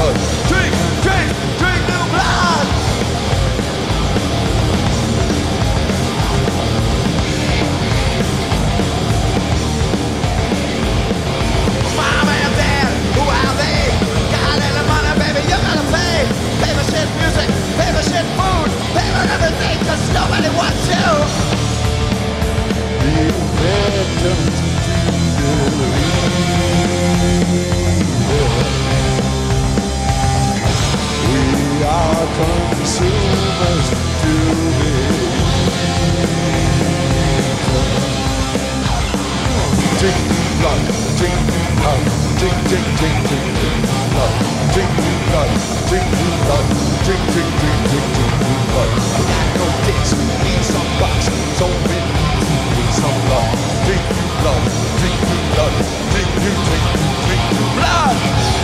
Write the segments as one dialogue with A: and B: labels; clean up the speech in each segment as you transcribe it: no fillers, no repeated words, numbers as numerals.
A: blood. Drink, drink, drink new blood. Mom and dad, who are they? Got a little money, baby, you gotta pay. Pay for shit music, pay for shit food, pay for everything, cause nobody wants you. We are consumers to be. Drink blood, drink blood, drink, drink, drink, drink, drink blood, drink blood, drink blood, drink, drink, drink, drink, drink blood. I got no dicks, need some bucks, so many need some blood. Drink blood, drink blood, drink, drink, drink, drink blood.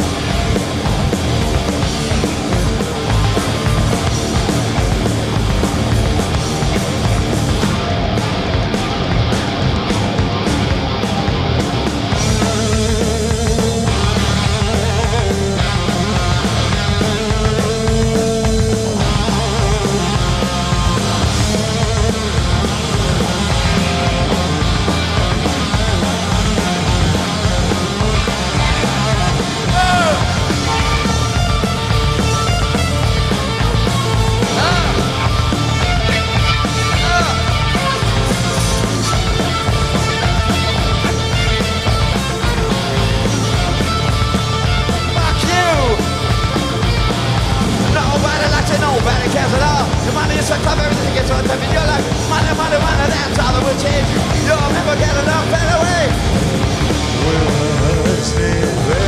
A: Nobody cares at all. Your money is sucked up, everything gets swept up in your life. Money, money, money, that's all that will change you. You'll never get enough anyway. We'll stay there.